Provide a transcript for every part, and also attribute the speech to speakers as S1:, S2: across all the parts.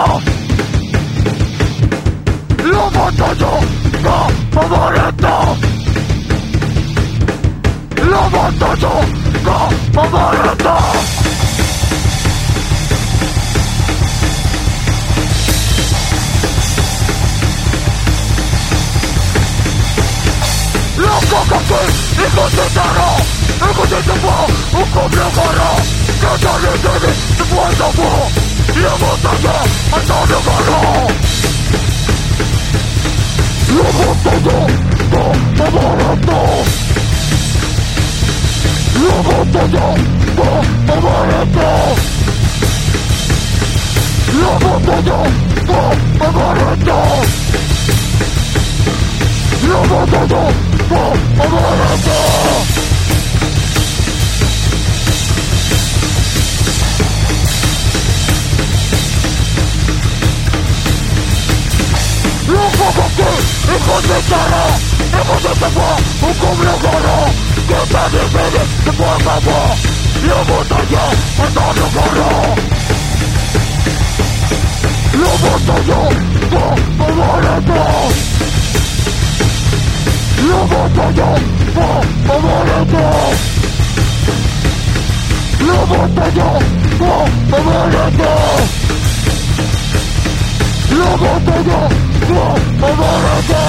S1: La batalla va favorita. La batalla va favorita. La caca que écoutera, écoutez moi, on comprendra. Que dans les délais, de point en point, la bataille attend le ballon. La bataille va favorita. La batalla va favorita. La batalla va favorita. La batalla va favorita. La caca que écoutera, écoutez-moi, on comprendra. Que dans les délais, de point en point, la bataille attend le ballon. La batalla va favorita. La batalla va favorita. La batalla va favorita. La batalla va favorita.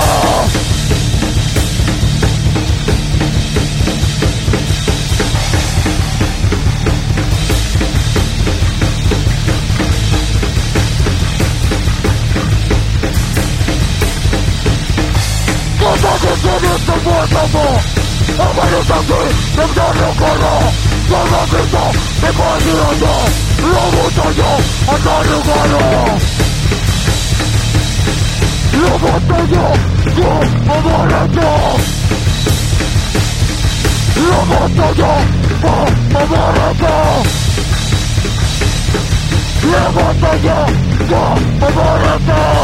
S1: Когда ты станешь с тобой само, а мои танки всегда не горят. Слава Христа, ты позирая, работая, она не горят. Работая, ты favorita. Работая, ты favorita. Работая, ты favorita.